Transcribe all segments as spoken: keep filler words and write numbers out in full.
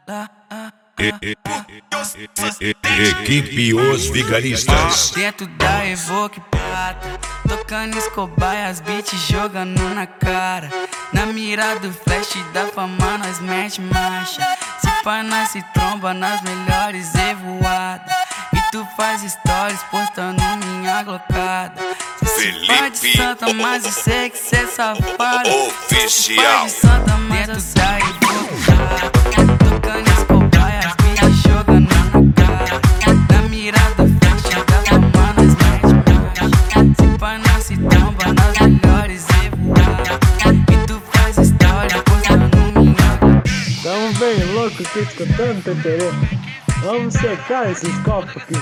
Equipe Os Vigaristas. Dentro da Evoque Prata, tocando Escobar e as beats jogando na cara. Na mira do flash da fama nós mete marcha. Se pá nós se tromba nas melhores evoadas. E tu faz stories postando minha glocada. Cê se faz de santa, mas eu sei que cê é safado. Oficial. Cê se faz de santa, mas eu sei da Evoque Prata, tocando Escobar e as beats jogando na cara. Na mira do flash da fama nós mete marcha. Se pá nós se tromba nas melhores evoadas. E tu faz stories postando minha glocada. Tamo bem louco aqui escutando T T R. Vamos secar esses copos aqui.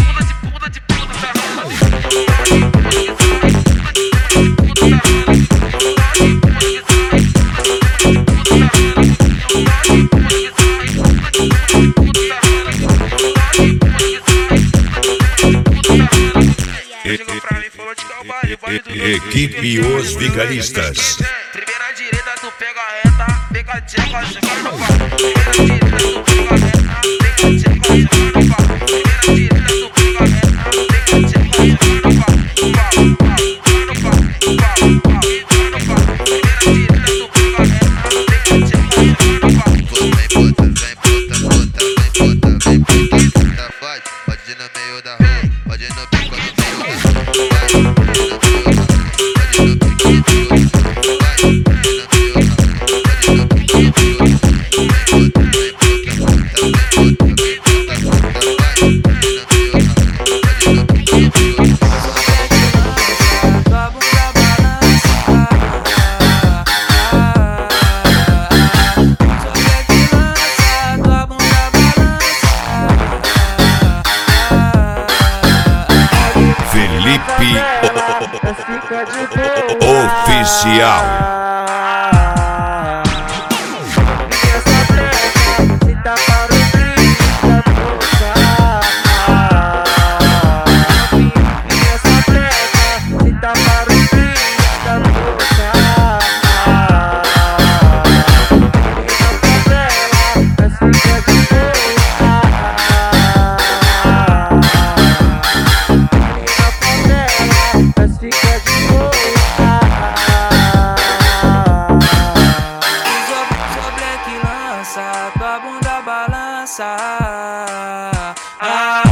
Equipe Os Vigaristas. Primeira direita, tu pega a reta, pega a tcheca, chega no pau. Primeira direita, tu pega a reta, pega a tcheca, chega no pau. Primeira direita, tu pega a reta, pega a tcheca, chega no pau. Pau, pau, no pau, pau, pau, no pau. Primeira direita, tu pega a reta, pega a tcheca, chega no pau. Vem puta, vem puta, puta, vem puta, vem puta, puta, faz. Pode ir no meio da rua, pode ir no bico no meio da rua. Vai, pode ir no meio da rua, pode ir no bico no meio da rua. Felipe Oficial. Tua bunda balança. Ah.